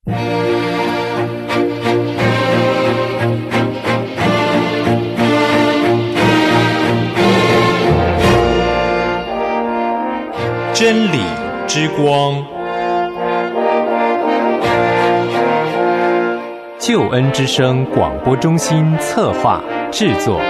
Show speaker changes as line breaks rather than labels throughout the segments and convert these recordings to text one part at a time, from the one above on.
真理之光，
救恩之声广播中心策划制作。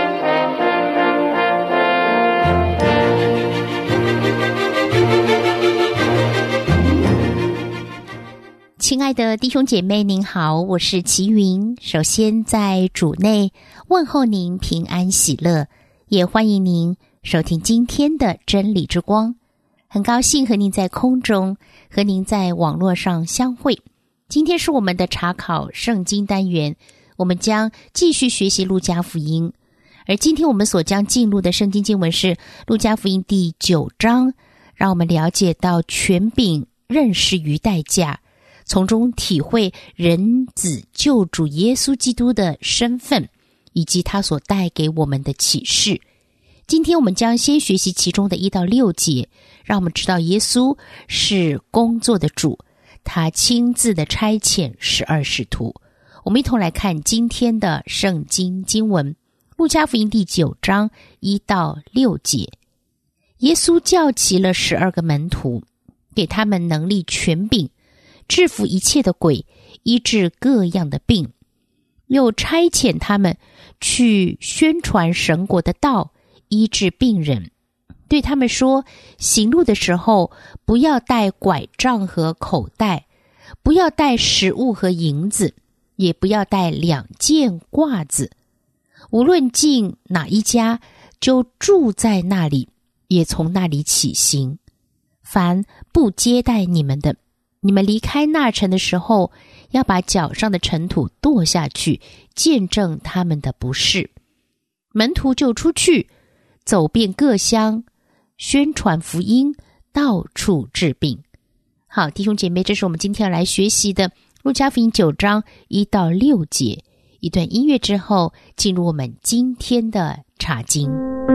亲爱的弟兄姐妹您好，我是齐云。首先在主内问候您平安喜乐，也欢迎您收听今天的真理之光。很高兴和您在空中，和您在网络上相会。今天是我们的查考圣经单元，我们将继续学习路加福音。而今天我们所将进入的圣经经文是路加福音第9章，让我们了解到权柄认识于代价，从中体会人子救主耶稣基督的身份，以及他所带给我们的启示。今天我们将先学习其中的1到6节，让我们知道耶稣是工作的主，他亲自的差遣12使徒。我们一同来看今天的圣经经文，路加福音第9章1到6节。耶稣叫齐了12个门徒，给他们能力权柄，制服一切的鬼，医治各样的病，又差遣他们去宣传神国的道，医治病人，对他们说，行路的时候不要带拐杖和口袋，不要带食物和银子，也不要带2件褂子，无论进哪一家，就住在那里，也从那里起行。凡不接待你们的，你们离开那城的时候，要把脚上的尘土跺下去，见证他们的不是。门徒就出去，走遍各乡，宣传福音，到处治病。好，弟兄姐妹，这是我们今天要来学习的路加福音9章1到6节。一段音乐之后，进入我们今天的查经。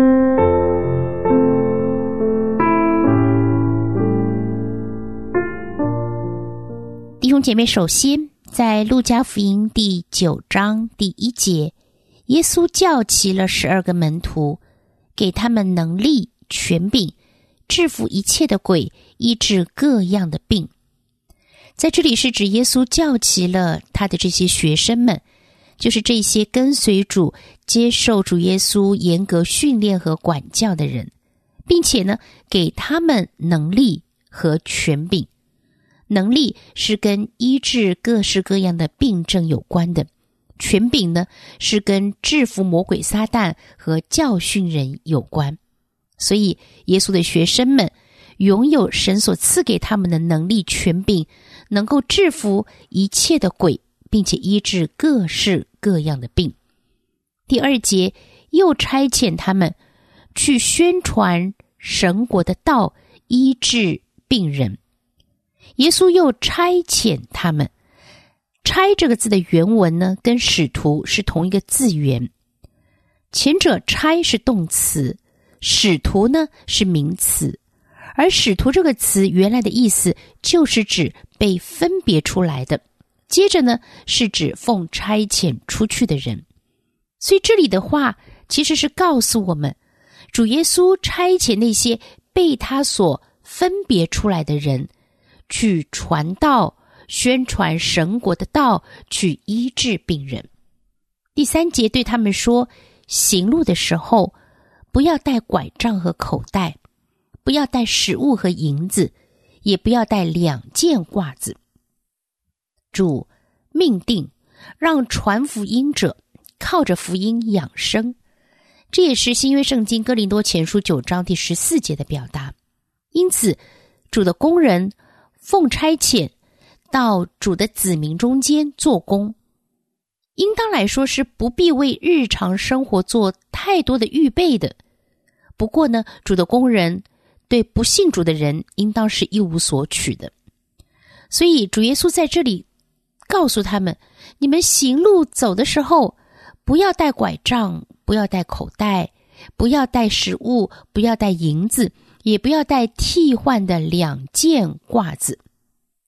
弟兄姐妹，首先在路加福音第9章第1节，耶稣叫齐了12个门徒，给他们能力权柄，制服一切的鬼，医治各样的病。在这里是指耶稣叫齐了他的这些学生们，就是这些跟随主、接受主耶稣严格训练和管教的人，并且呢，给他们能力和权柄。能力是跟医治各式各样的病症有关的，权柄呢是跟制服魔鬼撒旦和教训人有关。所以耶稣的学生们拥有神所赐给他们的能力权柄，能够制服一切的鬼，并且医治各式各样的病。第2节又差遣他们去宣传神国的道，医治病人。耶稣又差遣他们，差这个字的原文呢，跟使徒是同一个字源。前者差是动词，使徒呢是名词。而使徒这个词原来的意思就是指被分别出来的，接着呢是指奉差遣出去的人。所以这里的话其实是告诉我们，主耶稣差遣那些被他所分别出来的人，去传道，宣传神国的道，去医治病人。第3节对他们说，行路的时候不要带拐杖和口袋，不要带食物和银子，也不要带2件褂子。主命定让传福音者靠着福音养生，这也是新约圣经哥林多前书9章第14节的表达。因此主的工人奉差遣到主的子民中间做工，应当来说是不必为日常生活做太多的预备的。不过呢，主的工人对不信主的人应当是一无所取的。所以主耶稣在这里告诉他们，你们行路走的时候，不要带拐杖，不要带口袋，不要带食物，不要带银子，也不要带替换的2件褂子。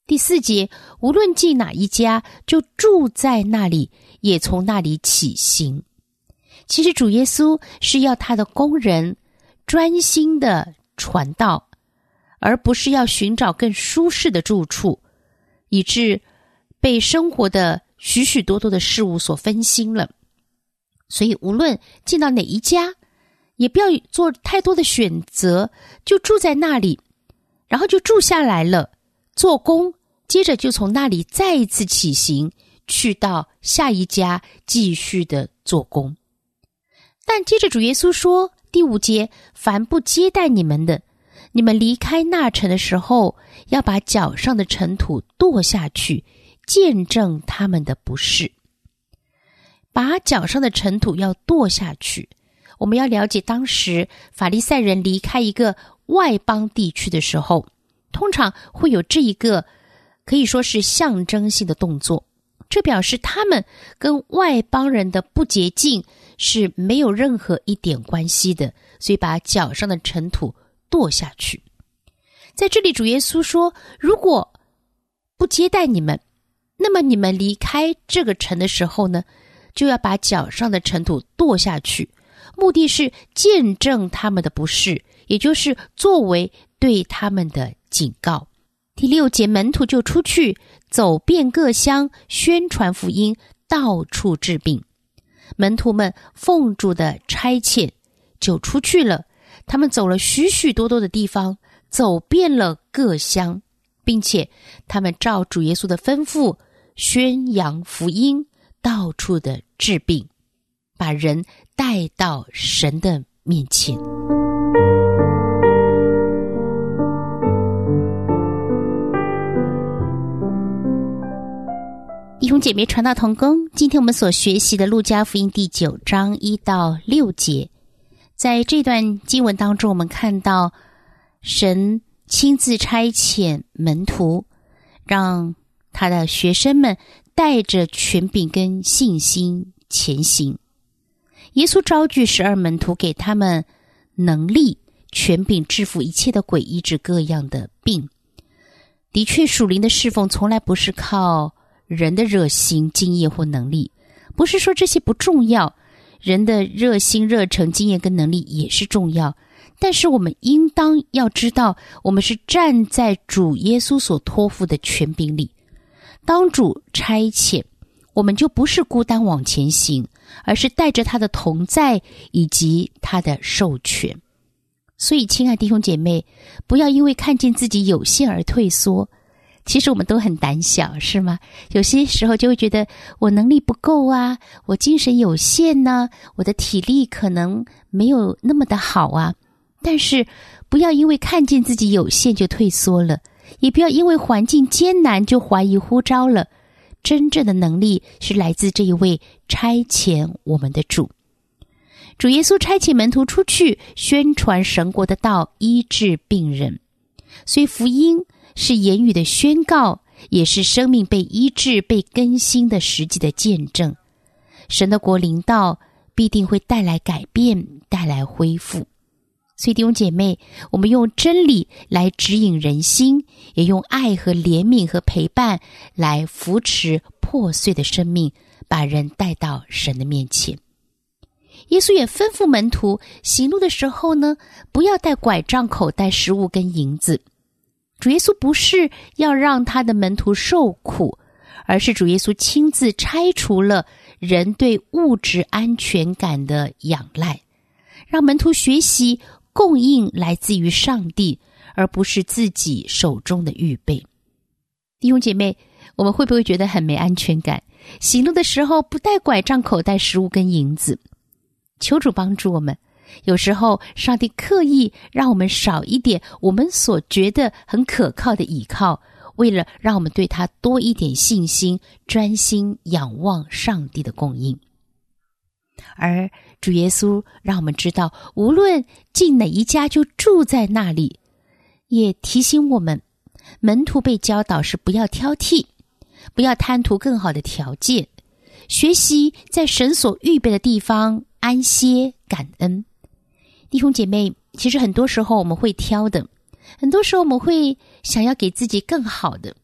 第4节，无论进哪一家，就住在那里，也从那里起行。其实主耶稣是要他的工人专心的传道，而不是要寻找更舒适的住处，以致被生活的许许多多的事物所分心了。所以无论进到哪一家，也不要做太多的选择，就住在那里，然后就住下来了，做工，接着就从那里再一次起行，去到下一家继续的做工。但接着主耶稣说，第5节，凡不接待你们的，你们离开那城的时候，要把脚上的尘土跺下去，见证他们的不是。把脚上的尘土要跺下去，我们要了解当时法利赛人离开一个外邦地区的时候，通常会有这一个可以说是象征性的动作，这表示他们跟外邦人的不洁净是没有任何一点关系的，所以把脚上的尘土跺下去。在这里主耶稣说，如果不接待你们，那么你们离开这个城的时候呢，就要把脚上的尘土跺下去，目的是见证他们的不是，也就是作为对他们的警告。第6节，门徒就出去走遍各乡，宣传福音，到处治病。门徒们奉主的差遣就出去了，他们走了许许多多的地方，走遍了各乡，并且他们照主耶稣的吩咐宣扬福音，到处的治病，把人带到神的面前。弟兄姐妹，传道同工，今天我们所学习的路加福音第9章1到6节，在这段经文当中，我们看到神亲自差遣门徒，让他的学生们带着权柄跟信心前行。耶稣召聚12门徒，给他们能力、权柄，制服一切的鬼，医治各样的病。的确，属灵的侍奉从来不是靠人的热心、经验或能力，不是说这些不重要，人的热心、热诚、经验跟能力也是重要，但是我们应当要知道，我们是站在主耶稣所托付的权柄里。当主差遣，我们就不是孤单往前行，而是带着他的同在以及他的授权。所以亲爱弟兄姐妹，不要因为看见自己有限而退缩。其实我们都很胆小，是吗？有些时候就会觉得我能力不够啊，我精神有限呢，我的体力可能没有那么的好啊。但是不要因为看见自己有限就退缩了，也不要因为环境艰难就怀疑呼召了。真正的能力是来自这一位差遣我们的主。主耶稣差遣门徒出去宣传神国的道，医治病人。所以福音是言语的宣告，也是生命被医治、被更新的实际的见证。神的国临到，必定会带来改变，带来恢复。所以弟兄姐妹，我们用真理来指引人心，也用爱和怜悯和陪伴来扶持破碎的生命，把人带到神的面前。耶稣也吩咐门徒，行路的时候呢，不要带拐杖、口袋、食物跟银子。主耶稣不是要让他的门徒受苦，而是主耶稣亲自拆除了人对物质安全感的仰赖，让门徒学习供应来自于上帝，而不是自己手中的预备。弟兄姐妹，我们会不会觉得很没安全感？行路的时候不带拐杖、口袋、食物跟银子。求主帮助我们，有时候上帝刻意让我们少一点我们所觉得很可靠的倚靠，为了让我们对他多一点信心，专心仰望上帝的供应。而主耶稣让我们知道，无论进哪一家就住在那里，也提醒我们，门徒被教导是不要挑剔，不要贪图更好的条件，学习在神所预备的地方安歇感恩。弟兄姐妹，其实很多时候我们会挑的，很多时候我们会想要给自己更好的，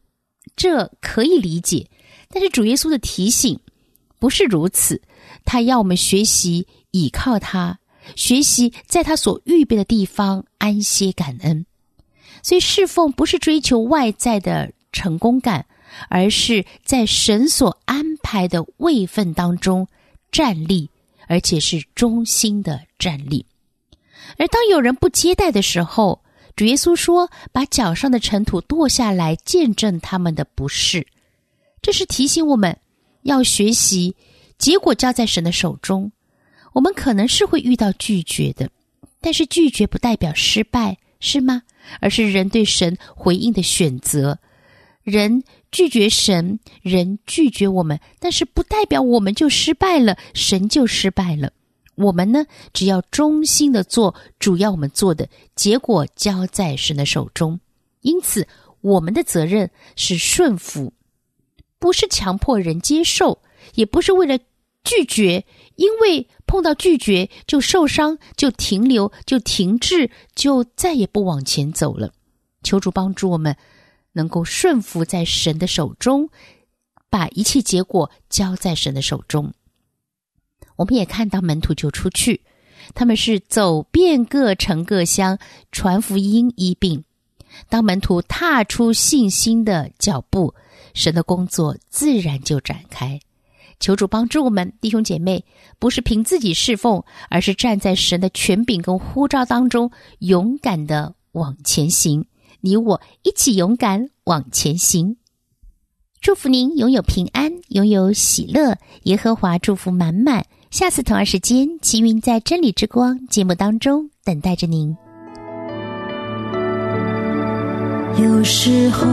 这可以理解，但是主耶稣的提醒不是如此，他要我们学习倚靠他，学习在他所预备的地方安歇感恩。所以侍奉不是追求外在的成功感，而是在神所安排的位分当中站立，而且是忠心的站立。而当有人不接待的时候，主耶稣说，把脚上的尘土跺下来，见证他们的不是。这是提醒我们要学习结果交在神的手中。我们可能是会遇到拒绝的，但是拒绝不代表失败，是吗？而是人对神回应的选择。人拒绝神，人拒绝我们，但是不代表我们就失败了，神就失败了。我们呢，只要忠心的做主要我们做的，结果交在神的手中。因此我们的责任是顺服，不是强迫人接受，也不是为了拒绝，因为碰到拒绝就受伤，就停留，就停滞，就再也不往前走了。求主帮助我们能够顺服在神的手中，把一切结果交在神的手中。我们也看到门徒就出去，他们是走遍各城各乡，传福音医病。当门徒踏出信心的脚步，神的工作自然就展开。求主帮助我们弟兄姐妹，不是凭自己侍奉，而是站在神的权柄跟呼召当中，勇敢的往前行。你我一起勇敢往前行。祝福您拥有平安，拥有喜乐，耶和华祝福满满。下次同样时间，齐云在真理之光节目当中等待着您。
有时候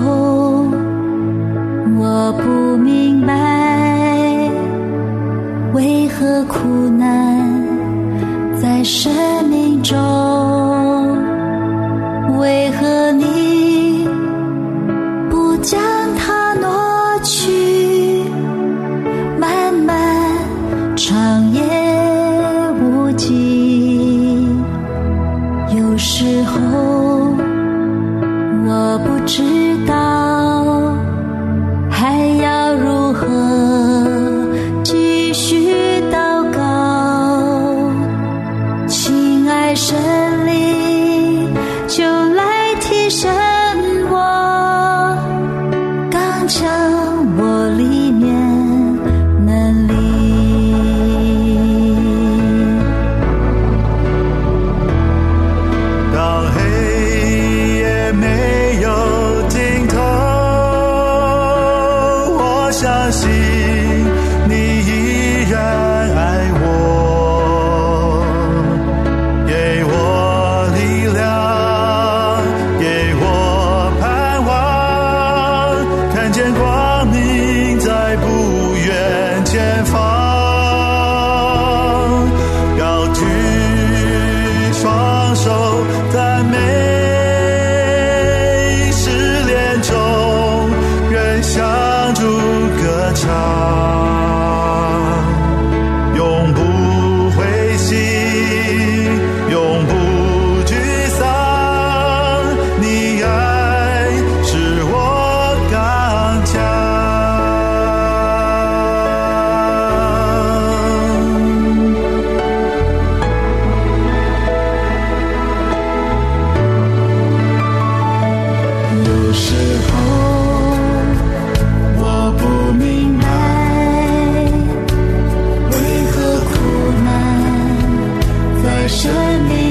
我不明白，为何苦难在生命中，为何你不将它挪去，漫漫长夜无际。有时候我不知道还要如何继续祷告，亲爱神灵就来提升我，刚强我里面能力。
当黑夜没有尽头，我相信你依然爱我，给我力量，给我盼望，看见光明在不远前方，高举双手赞美，失恋中仍向主歌唱，永不灰心，永不沮丧，你爱使我刚强。有时候我不明白，为何苦难在生命